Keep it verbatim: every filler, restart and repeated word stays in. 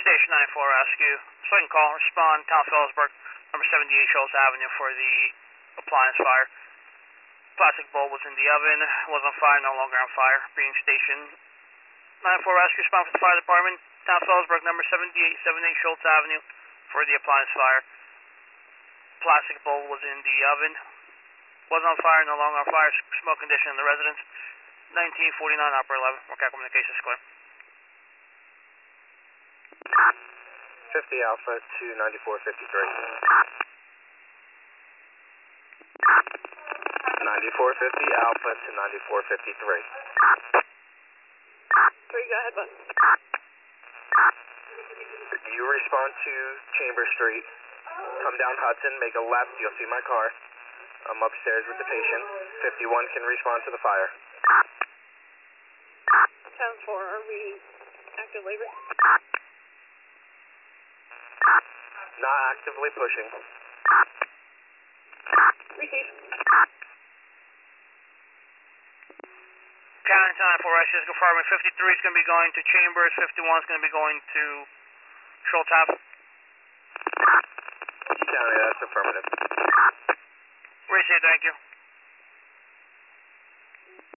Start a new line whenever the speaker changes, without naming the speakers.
Station ninety-four Rescue. Second call, respond, Town Phillipsburg, number seventy-eight Schultz Avenue for the appliance fire. Plastic bowl was in the oven, was on fire, no longer on fire. Being Station ninety-four Rescue, respond for the fire department. Town Phillipsburg, number seventy-eight seventy-eight Schultz Avenue for the appliance fire. Plastic bowl was in the oven, was on fire, no longer on fire. Smoke condition in the residence. nineteen forty-nine, Opera eleven. Workout communications clear.
fifty Alpha to ninety-four fifty-three. ninety-four fifty Alpha to ninety-four fifty-three.
Three, go ahead, bud.
You respond to Chamber Street. Come down Hudson, make a left, you'll see my car. I'm upstairs with the patient. fifty-one can respond to the fire.
ten four, are we active labor?
Not actively pushing.
Receive.
County ninety-four Rescue, confirming fifty-three is going to be going to Chambers, fifty-one is going to be going to Schultz Ave.
County, that's affirmative.
Receive, thank you.